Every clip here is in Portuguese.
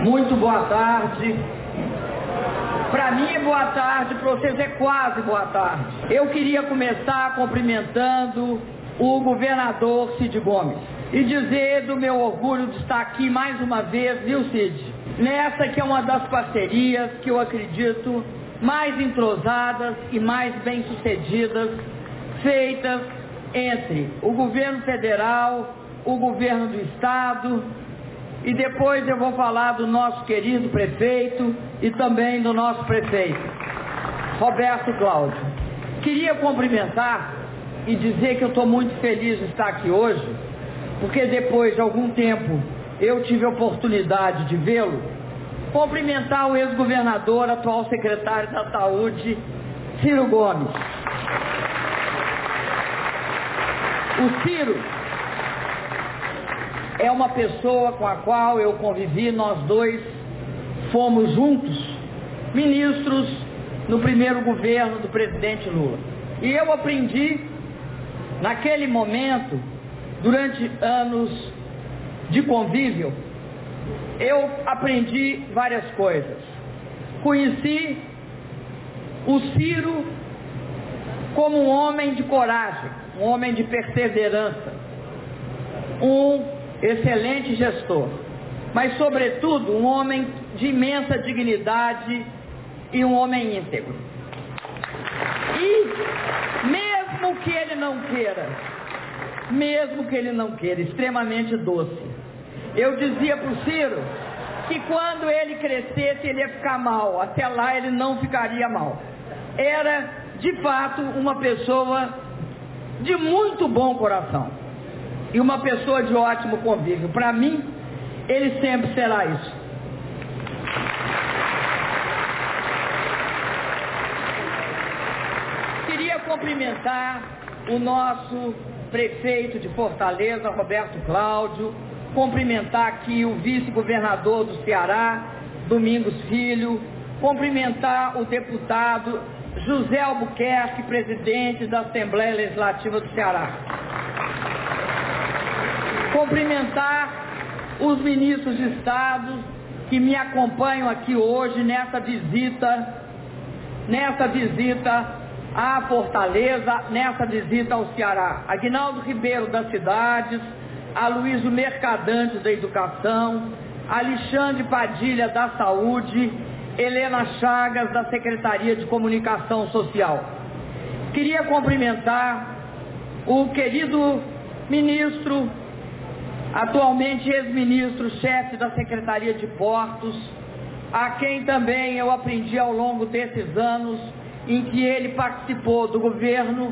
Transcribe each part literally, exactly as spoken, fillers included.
Muito boa tarde. Para mim é boa tarde, para vocês é quase boa tarde. Eu queria começar cumprimentando o governador Cid Gomes e dizer do meu orgulho de estar aqui mais uma vez, viu, Cid? Nessa que é uma das parcerias que eu acredito mais entrosadas e mais bem-sucedidas feitas entre o governo federal, o governo do estado, e depois eu vou falar do nosso querido prefeito e também do nosso prefeito, Roberto Cláudio. Queria cumprimentar e dizer que eu estou muito feliz de estar aqui hoje, porque depois de algum tempo eu tive a oportunidade de vê-lo. Cumprimentar o ex-governador, atual secretário da Saúde, Ciro Gomes. O Ciro é uma pessoa com a qual eu convivi, nós dois fomos juntos ministros no primeiro governo do presidente Lula. E eu aprendi, naquele momento, durante anos de convívio, eu aprendi várias coisas. Conheci o Ciro como um homem de coragem, um homem de perseverança, um excelente gestor, mas sobretudo um homem de imensa dignidade e um homem íntegro. E mesmo que ele não queira, mesmo que ele não queira, extremamente doce. Eu dizia para o Ciro que quando ele crescesse ele ia ficar mal, até lá ele não ficaria mal. Era de fato uma pessoa de muito bom coração e uma pessoa de ótimo convívio. Para mim, ele sempre será isso. Queria cumprimentar o nosso prefeito de Fortaleza, Roberto Cláudio, cumprimentar aqui o vice-governador do Ceará, Domingos Filho, cumprimentar o deputado José Albuquerque, presidente da Assembleia Legislativa do Ceará. Cumprimentar os ministros de Estado que me acompanham aqui hoje nessa visita, nessa visita à Fortaleza, nessa visita ao Ceará. Aguinaldo Ribeiro das Cidades, Aloysio Mercadante da Educação, Alexandre Padilha da Saúde, Helena Chagas da Secretaria de Comunicação Social. Queria cumprimentar o querido ministro, atualmente ex-ministro, chefe da Secretaria de Portos, a quem também eu aprendi ao longo desses anos em que ele participou do governo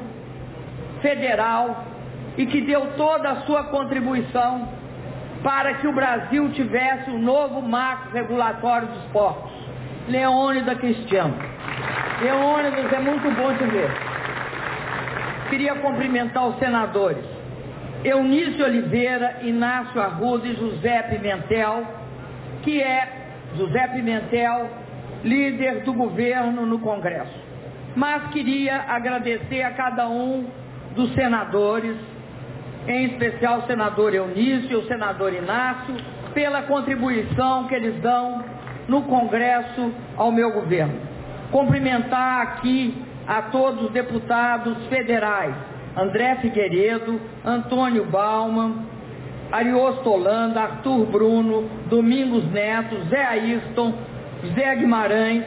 federal e que deu toda a sua contribuição para que o Brasil tivesse um novo marco regulatório dos portos. Leônidas Cristiano. Leônidas, é muito bom te ver. Queria cumprimentar os senadores Eunício Oliveira, Inácio Arruda e José Pimentel, que é José Pimentel, líder do governo no Congresso. Mas queria agradecer a cada um dos senadores, em especial o senador Eunício e o senador Inácio, pela contribuição que eles dão no Congresso ao meu governo. Cumprimentar aqui a todos os deputados federais, André Figueiredo, Antônio Bauman, Ariosto Holanda, Arthur Bruno, Domingos Neto, Zé Ayrton, Zé Guimarães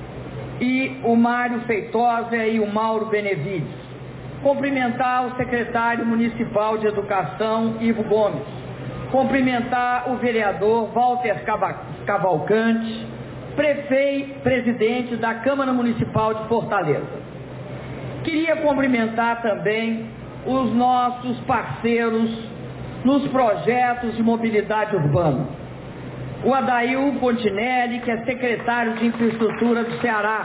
e o Mário Feitosa e o Mauro Benevides. Cumprimentar o secretário municipal de Educação, Ivo Gomes. Cumprimentar o vereador Walter Cavalcante, prefeito, presidente da Câmara Municipal de Fortaleza. Queria cumprimentar também os nossos parceiros nos projetos de mobilidade urbana. O Adail Pontinelli, que é secretário de Infraestrutura do Ceará.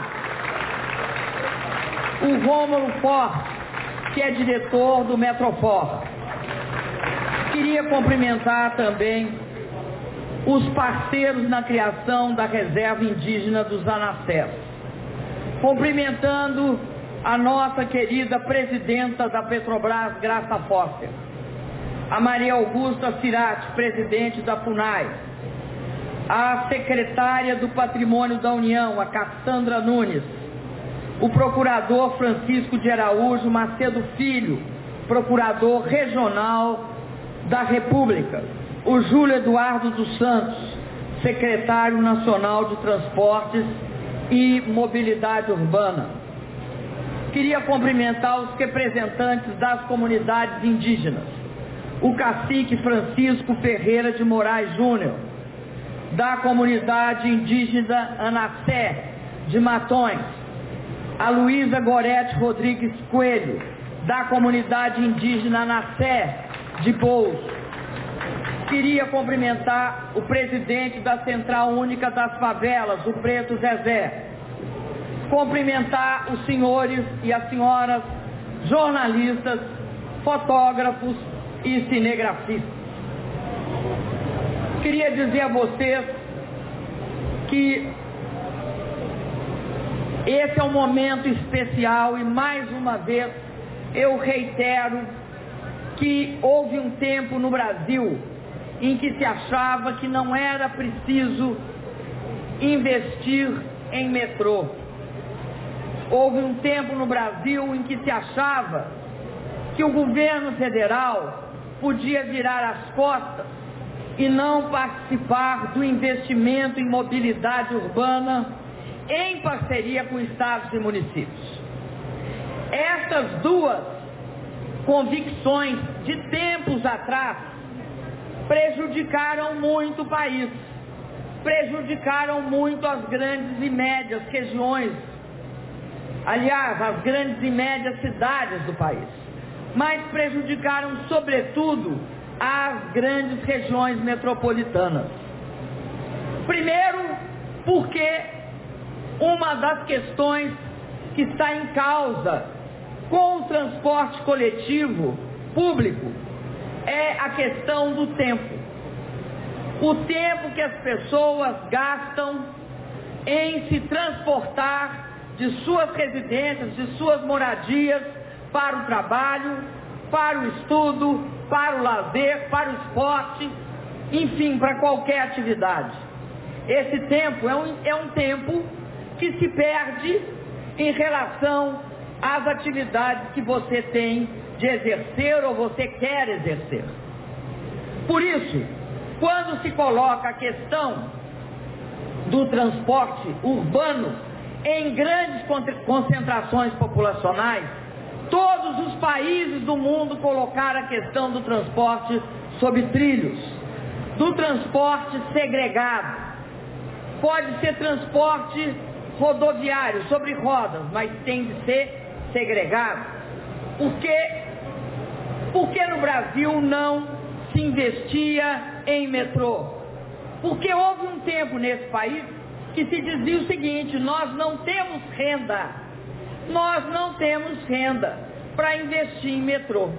O Rômulo Forte, que é diretor do Metrofor. Queria cumprimentar também os parceiros na criação da Reserva Indígena dos Anassés. Cumprimentando a nossa querida presidenta da Petrobras, Graça Foster, a Maria Augusta Cirati, presidente da FUNAI, a secretária do Patrimônio da União, a Cassandra Nunes, o procurador Francisco de Araújo Macedo Filho, procurador regional da República, o Júlio Eduardo dos Santos, secretário nacional de Transportes e Mobilidade Urbana. Queria cumprimentar os representantes das comunidades indígenas, o cacique Francisco Ferreira de Moraes Júnior, da comunidade indígena Anacé de Matões, a Luísa Gorete Rodrigues Coelho, da comunidade indígena Anacé de Pouso. Queria cumprimentar o presidente da Central Única das Favelas, o Preto Zezé. Cumprimentar os senhores e as senhoras jornalistas, fotógrafos e cinegrafistas. Queria dizer a vocês que esse é um momento especial e, mais uma vez, eu reitero que houve um tempo no Brasil em que se achava que não era preciso investir em metrô. Houve um tempo no Brasil em que se achava que o governo federal podia virar as costas e não participar do investimento em mobilidade urbana em parceria com estados e municípios. Essas duas convicções de tempos atrás prejudicaram muito o país, prejudicaram muito as grandes e médias regiões, aliás, as grandes e médias cidades do país, mas prejudicaram sobretudo as grandes regiões metropolitanas. Primeiro, porque uma das questões que está em causa com o transporte coletivo público é a questão do tempo. O tempo que as pessoas gastam em se transportar de suas residências, de suas moradias, para o trabalho, para o estudo, para o lazer, para o esporte, enfim, para qualquer atividade. Esse tempo é um, é um tempo que se perde em relação às atividades que você tem de exercer ou você quer exercer. Por isso, quando se coloca a questão do transporte urbano em grandes concentrações populacionais, todos os países do mundo colocaram a questão do transporte sob trilhos, do transporte segregado. Pode ser transporte rodoviário, sobre rodas, mas tem de ser segregado. Por quê? Porque no Brasil não se investia em metrô? Porque houve um tempo nesse país que se dizia o seguinte: nós não temos renda, nós não temos renda para investir em metrô.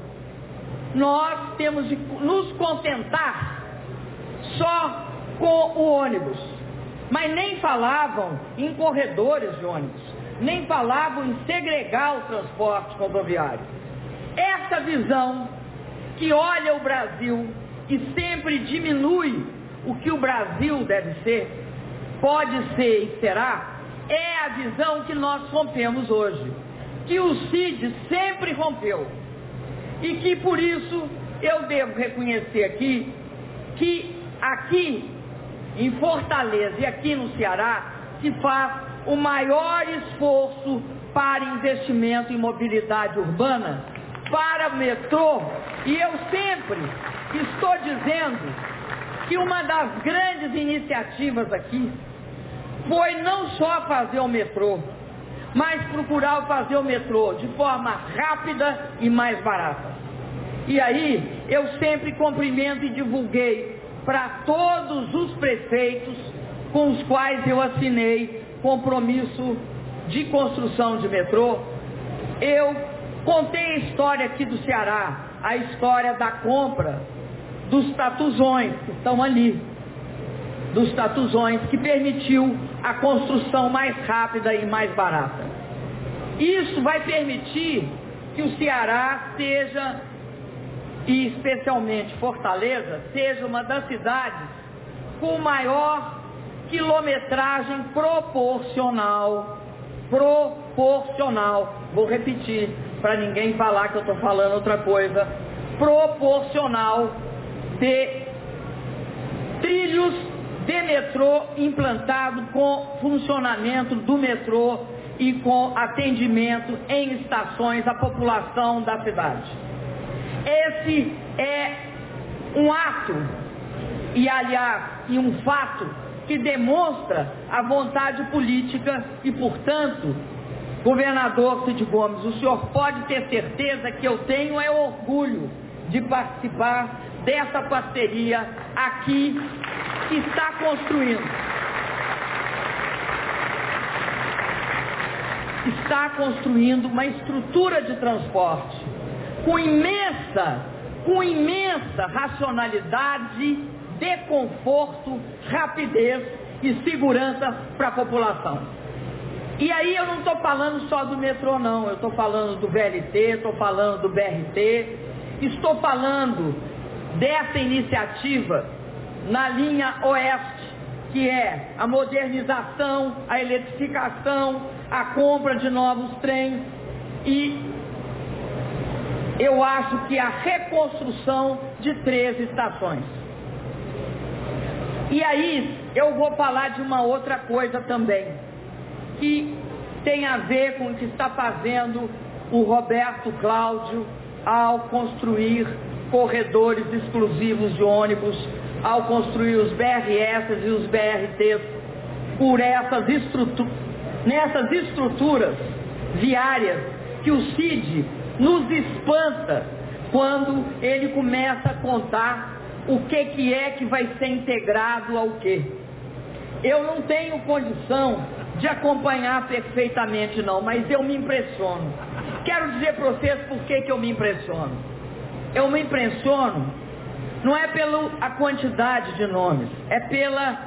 Nós temos de nos contentar só com o ônibus. Mas nem falavam em corredores de ônibus, nem falavam em segregar o transporte rodoviário. Essa visão que olha o Brasil e sempre diminui o que o Brasil deve ser, pode ser e será, é a visão que nós rompemos hoje, que o Cid sempre rompeu, e que por isso eu devo reconhecer aqui, que aqui em Fortaleza e aqui no Ceará se faz o maior esforço para investimento em mobilidade urbana, para metrô, e eu sempre estou dizendo que uma das grandes iniciativas aqui foi não só fazer o metrô, mas procurar fazer o metrô de forma rápida e mais barata. E aí eu sempre cumprimento e divulguei para todos os prefeitos com os quais eu assinei compromisso de construção de metrô. Eu contei a história aqui do Ceará, a história da compra dos tatuzões que estão ali, dos tatuzões que permitiu a construção mais rápida e mais barata. Isso vai permitir que o Ceará seja, e especialmente Fortaleza, seja uma das cidades com maior quilometragem proporcional, proporcional, vou repetir, para ninguém falar que eu estou falando outra coisa, proporcional de trilhos de metrô implantado com funcionamento do metrô e com atendimento em estações à população da cidade. Esse é um ato e, aliás, e um fato que demonstra a vontade política e, portanto, governador Cid Gomes, o senhor pode ter certeza que eu tenho é orgulho de participar dessa parceria aqui que está construindo. Está construindo uma estrutura de transporte com imensa, com imensa racionalidade, de conforto, rapidez e segurança para a população. E aí eu não estou falando só do metrô não, eu estou falando do V L T, estou falando do B R T, estou falando dessa iniciativa na linha oeste, que é a modernização, a eletrificação, a compra de novos trens e eu acho que a reconstrução de três estações. E aí eu vou falar de uma outra coisa também, que tem a ver com o que está fazendo o Roberto Cláudio ao construir corredores exclusivos de ônibus, ao construir os B R S e os B R Ts por essas estruturas, nessas estruturas viárias que o Cid nos espanta quando ele começa a contar o que, que é que vai ser integrado ao quê. Eu não tenho condição de acompanhar perfeitamente não, mas eu me impressiono. Quero dizer para vocês por que, que eu me impressiono. Eu me impressiono não é pela a quantidade de nomes, é pela,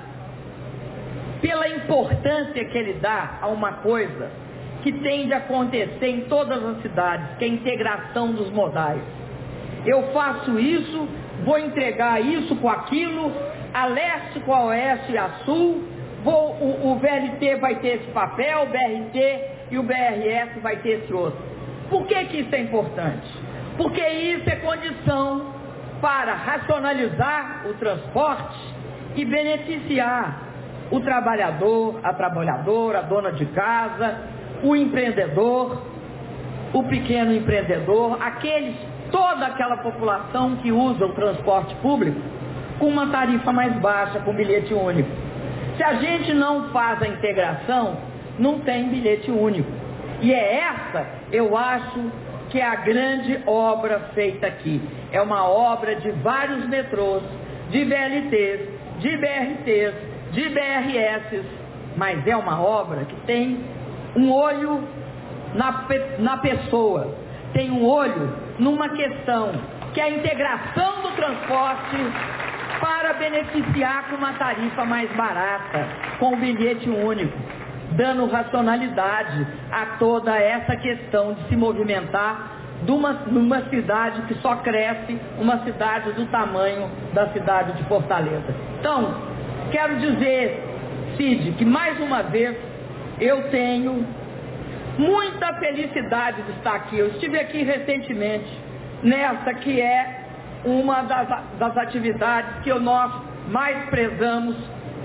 pela importância que ele dá a uma coisa que tem de acontecer em todas as cidades, que é a integração dos modais. Eu faço isso, vou entregar isso com aquilo, a leste com a oeste e a sul, vou, o, o V L T vai ter esse papel, o B R T e o B R S vai ter esse outro. Por que que isso é importante? Porque isso é condição para racionalizar o transporte e beneficiar o trabalhador, a trabalhadora, a dona de casa, o empreendedor, o pequeno empreendedor, aqueles, toda aquela população que usa o transporte público com uma tarifa mais baixa, com bilhete único. Se a gente não faz a integração, não tem bilhete único. E é essa, eu acho, que é a grande obra feita aqui. É uma obra de vários metrôs, de V L Ts, de B R Ts, de B R S, mas é uma obra que tem um olho na, na pessoa, tem um olho numa questão, que é a integração do transporte para beneficiar com uma tarifa mais barata, com o bilhete único, dando racionalidade a toda essa questão de se movimentar numa, numa cidade que só cresce, uma cidade do tamanho da cidade de Fortaleza. Então, quero dizer, Cid, que mais uma vez eu tenho muita felicidade de estar aqui. Eu estive aqui recentemente, nessa que é uma das, das atividades que nós mais prezamos,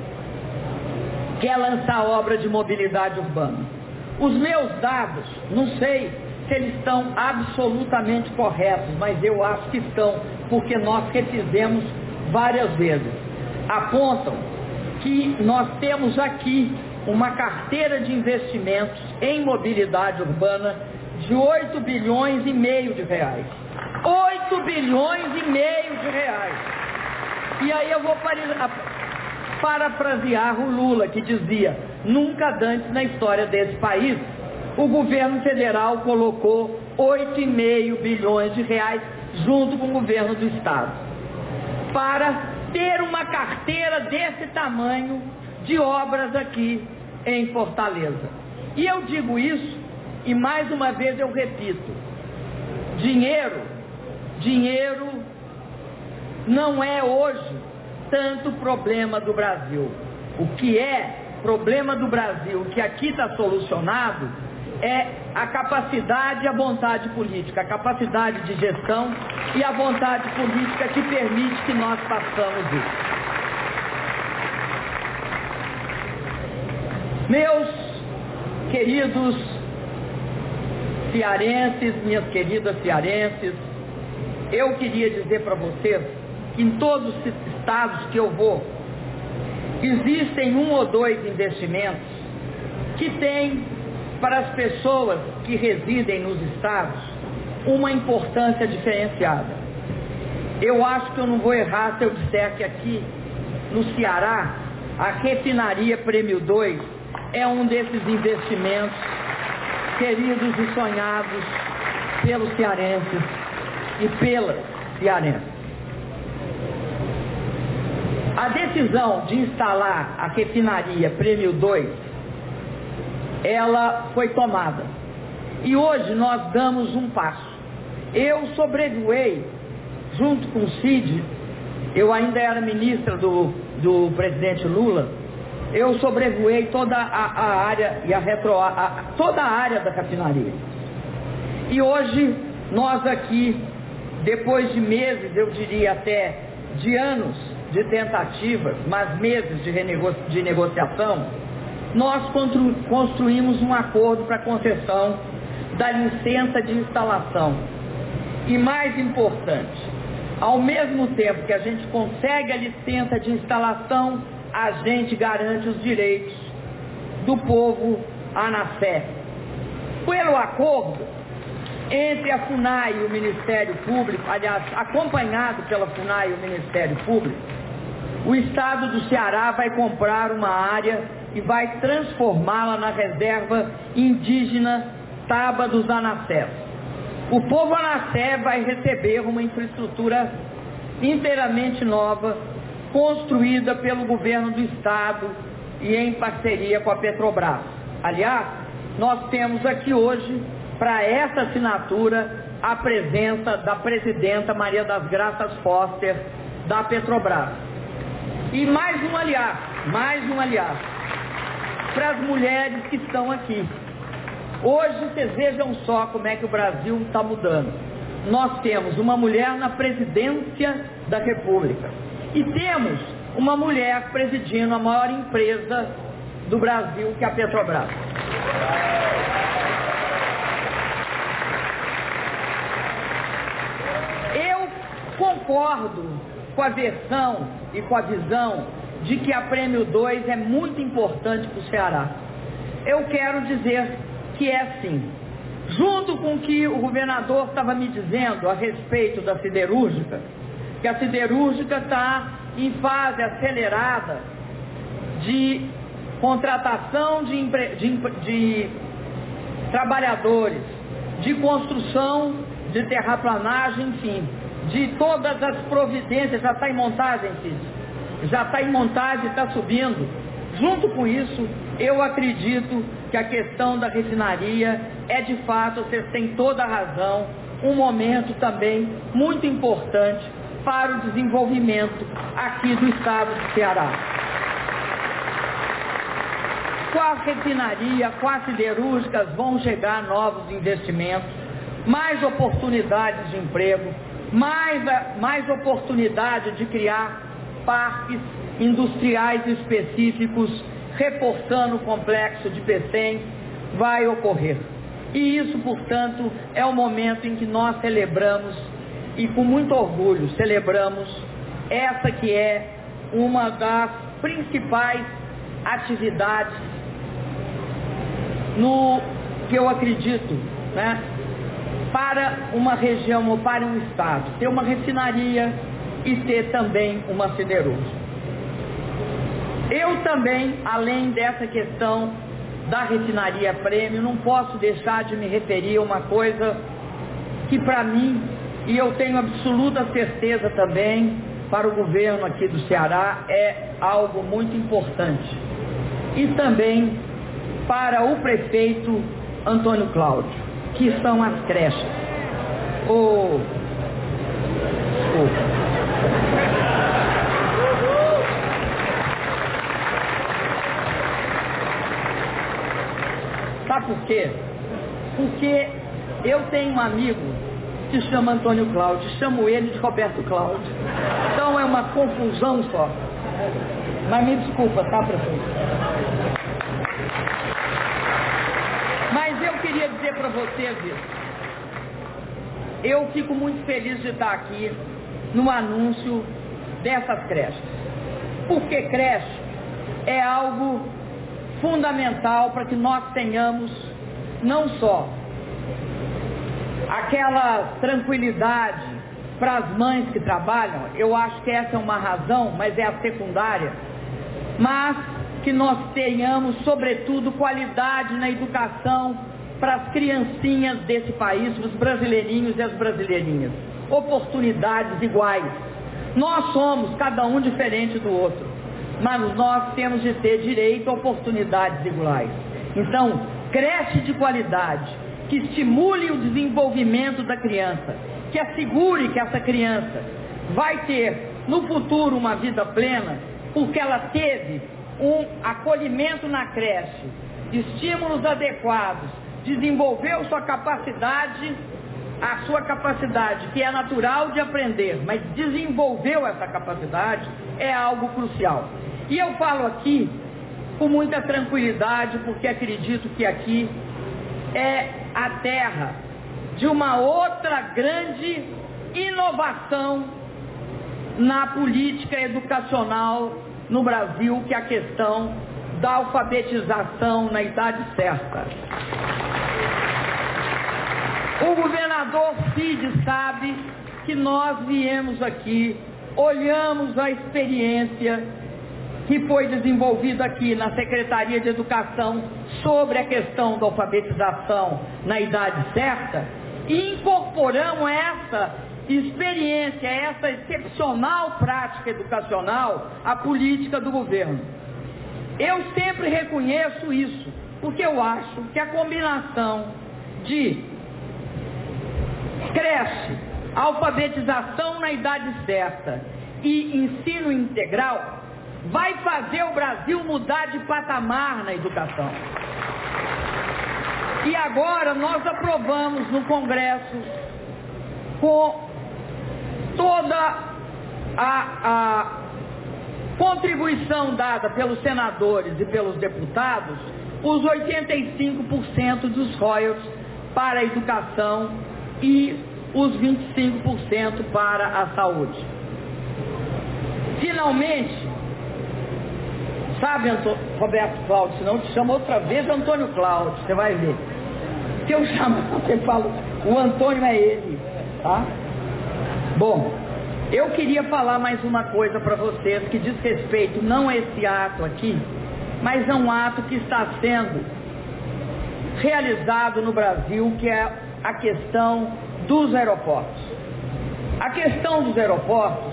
que é lançar a obra de mobilidade urbana. Os meus dados, não sei se eles estão absolutamente corretos, mas eu acho que estão, porque nós refizemos várias vezes. Apontam que nós temos aqui uma carteira de investimentos em mobilidade urbana de oito bilhões e meio de reais. oito bilhões e meio de reais. E aí eu vou parafrasear o Lula, que dizia: nunca antes na história desse país o governo federal colocou oito vírgula cinco bilhões de reais junto com o governo do estado para ter uma carteira desse tamanho de obras aqui em Fortaleza. E eu digo isso, e mais uma vez eu repito, dinheiro, dinheiro não é hoje tanto problema do Brasil. o que é problema do Brasil, o que aqui está solucionado, é a capacidade e a vontade política, a capacidade de gestão e a vontade política que permite que nós façamos isso. Meus queridos cearenses, minhas queridas cearenses, eu queria dizer para vocês que em todos os estados que eu vou, existem um ou dois investimentos que têm para as pessoas que residem nos estados uma importância diferenciada. Eu acho que eu não vou errar se eu disser que aqui no Ceará, a refinaria Prêmio dois é um desses investimentos queridos e sonhados pelos cearenses e pelas cearenses. A decisão de instalar a refinaria Prêmio dois, ela foi tomada. E hoje nós damos um passo. Eu sobrevoei, junto com o Cid, eu ainda era ministra do, do presidente Lula, eu sobrevoei toda a, a área e a retro, a, toda a área da refinaria. E hoje nós aqui, depois de meses, eu diria até de anos de tentativas, mas meses de, renego, de negociação, nós constru, construímos um acordo para a concessão da licença de instalação. E mais importante, ao mesmo tempo que a gente consegue a licença de instalação, a gente garante os direitos do povo ANASE. Pelo acordo entre a FUNAI e o Ministério Público, aliás, acompanhado pela FUNAI e o Ministério Público, o Estado do Ceará vai comprar uma área e vai transformá-la na reserva indígena Taba dos Anassés. O povo Anassé vai receber uma infraestrutura inteiramente nova, construída pelo governo do Estado e em parceria com a Petrobras. Aliás, nós temos aqui hoje, para essa assinatura, a presença da presidenta Maria das Graças Foster, da Petrobras. E mais um aliás, mais um aliás, para as mulheres que estão aqui. Hoje, vocês vejam só como é que o Brasil está mudando. Nós temos uma mulher na presidência da República. E temos uma mulher presidindo a maior empresa do Brasil, que é a Petrobras. Eu concordo com a versão e com a visão de que a Prêmio dois é muito importante para o Ceará. Eu quero dizer que é sim. Junto com o que o governador estava me dizendo a respeito da siderúrgica, que a siderúrgica está em fase acelerada de contratação de, empre... de, de trabalhadores, de construção, de terraplanagem, enfim, de todas as providências. Já está em montagem, Cid? Já está em montagem, está subindo. Junto com isso, eu acredito que a questão da refinaria é, de fato, vocês têm toda a razão, um momento também muito importante para o desenvolvimento aqui do estado do Ceará. Com a refinaria, com as siderúrgicas, vão chegar novos investimentos, mais oportunidades de emprego, mais, mais oportunidade de criar parques industriais específicos, reforçando o complexo de Pecém, vai ocorrer. E isso, portanto, é o momento em que nós celebramos, e com muito orgulho celebramos, essa que é uma das principais atividades no que eu acredito, né, para uma região ou para um estado, ter uma refinaria e ter também uma siderúrgica. Eu também, além dessa questão da refinaria Prêmio, não posso deixar de me referir a uma coisa que para mim, e eu tenho absoluta certeza também para o governo aqui do Ceará, é algo muito importante. E também para o prefeito Antônio Cláudio, que são as creches. Oh, desculpa. Sabe por quê? Porque eu tenho um amigo que se chama Antônio Cláudio, chamo ele de Roberto Cláudio. Então é uma confusão só. Mas me desculpa, tá, prefeito? Mas eu queria dizer para vocês isso. Eu fico muito feliz de estar aqui no anúncio dessas creches. Porque creche é algo fundamental para que nós tenhamos não só aquela tranquilidade para as mães que trabalham, eu acho que essa é uma razão, mas é a secundária, mas que nós tenhamos, sobretudo, qualidade na educação para as criancinhas desse país, os brasileirinhos e as brasileirinhas, oportunidades iguais. Nós somos cada um diferente do outro, mas nós temos de ter direito a oportunidades iguais. Então, creche de qualidade, que estimule o desenvolvimento da criança, que assegure que essa criança vai ter no futuro uma vida plena, porque ela teve um acolhimento na creche, estímulos adequados, desenvolveu sua capacidade, a sua capacidade que é natural de aprender, mas desenvolveu essa capacidade, é algo crucial. E eu falo aqui com muita tranquilidade, porque acredito que aqui é a terra de uma outra grande inovação na política educacional no Brasil, que é a questão da alfabetização na idade certa. O governador Cid sabe que nós viemos aqui, olhamos a experiência que foi desenvolvida aqui na Secretaria de Educação sobre a questão da alfabetização na idade certa e incorporamos essa experiência, essa excepcional prática educacional à política do governo. Eu sempre reconheço isso, porque eu acho que a combinação de creche, alfabetização na idade certa e ensino integral vai fazer o Brasil mudar de patamar na educação. E agora nós aprovamos no Congresso, com toda a, a contribuição dada pelos senadores e pelos deputados, os oitenta e cinco por cento dos royalties para a educação e os vinte e cinco por cento para a saúde. Finalmente, sabe, Antônio, Roberto Cláudio, senão eu te chamo outra vez Antônio Cláudio, você vai ver. Se eu chamo, você fala, o Antônio é ele, tá? Bom, eu queria falar mais uma coisa para vocês, que diz respeito não a esse ato aqui, mas a um ato que está sendo realizado no Brasil, que é a questão dos aeroportos. A questão dos aeroportos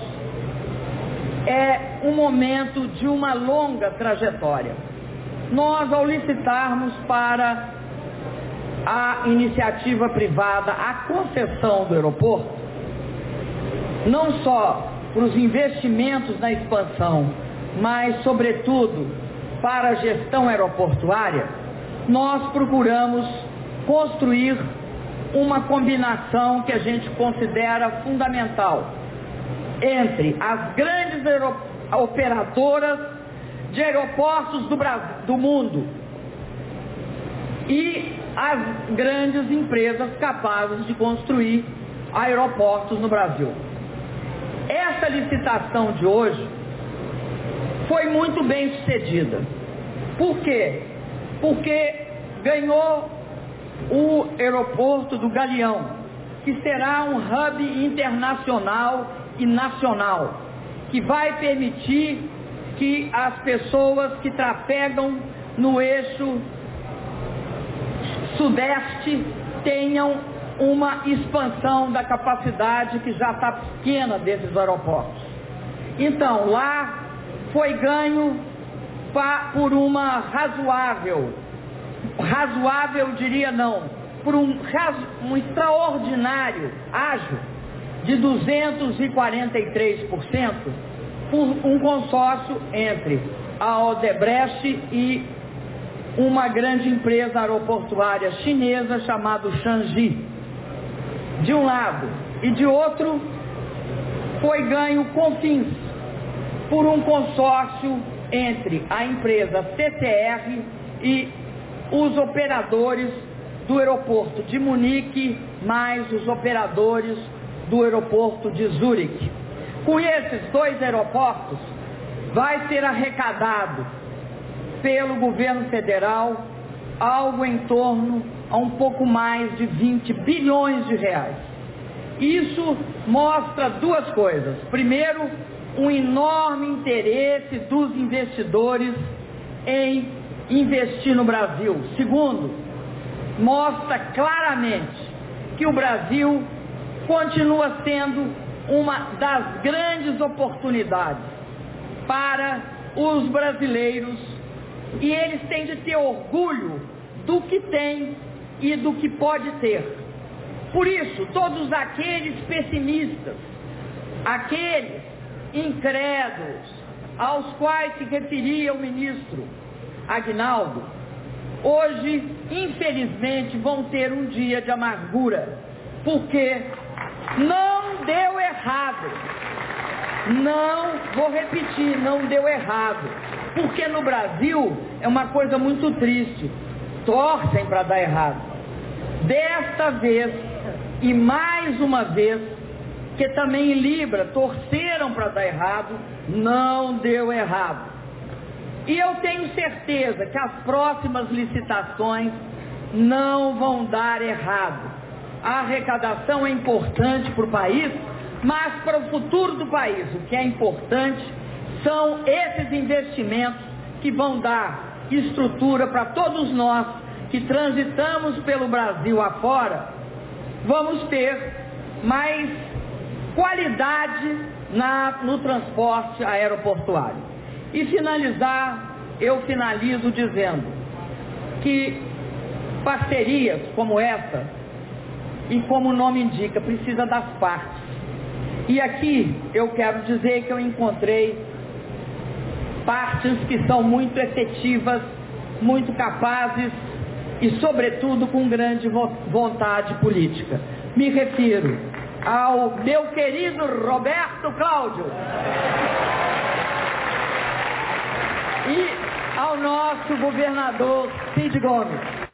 é um momento de uma longa trajetória. Nós, ao licitarmos para a iniciativa privada a concessão do aeroporto, não só para os investimentos na expansão, mas, sobretudo, para a gestão aeroportuária, nós procuramos construir uma combinação que a gente considera fundamental entre as grandes operadoras de aeroportos do, Brasil, do mundo e as grandes empresas capazes de construir aeroportos no Brasil. Essa licitação de hoje foi muito bem sucedida. Por quê? Porque ganhou o aeroporto do Galeão, que será um hub internacional e nacional, que vai permitir que as pessoas que trafegam no eixo sudeste tenham uma expansão da capacidade que já está pequena desses aeroportos. Então, lá foi ganho pa, por uma razoável, razoável diria não, por um, um extraordinário ágio de duzentos e quarenta e três por cento, por um consórcio entre a Odebrecht e uma grande empresa aeroportuária chinesa chamada Changi, de um lado, e de outro foi ganho Confins por um consórcio entre a empresa C T R e os operadores do aeroporto de Munique, mais os operadores do aeroporto de Zurique. Com esses dois aeroportos, vai ser arrecadado pelo governo federal algo em torno a um pouco mais de vinte bilhões de reais. Isso mostra duas coisas. Primeiro, um enorme interesse dos investidores em investir no Brasil. Segundo, mostra claramente que o Brasil continua sendo uma das grandes oportunidades para os brasileiros, e eles têm de ter orgulho do que tem e do que pode ter. Por isso, todos aqueles pessimistas, aqueles incrédulos aos quais se referia o ministro Aguinaldo, hoje, infelizmente, vão ter um dia de amargura, porque não deu errado. Não, vou repetir, não deu errado. Porque no Brasil é uma coisa muito triste. Torcem para dar errado. Desta vez, e mais uma vez, que também em Libra torceram para dar errado, não deu errado. E eu tenho certeza que as próximas licitações não vão dar errado. A arrecadação é importante para o país, mas para o futuro do país, o que é importante são esses investimentos que vão dar estrutura para todos nós que transitamos pelo Brasil afora, vamos ter mais qualidade na, no transporte aeroportuário. E finalizar, eu finalizo dizendo que parcerias como essa, e como o nome indica, precisa das partes. E aqui eu quero dizer que eu encontrei partes que são muito efetivas, muito capazes e, sobretudo, com grande vontade política. Me refiro ao meu querido Roberto Cláudio e ao nosso governador Cid Gomes.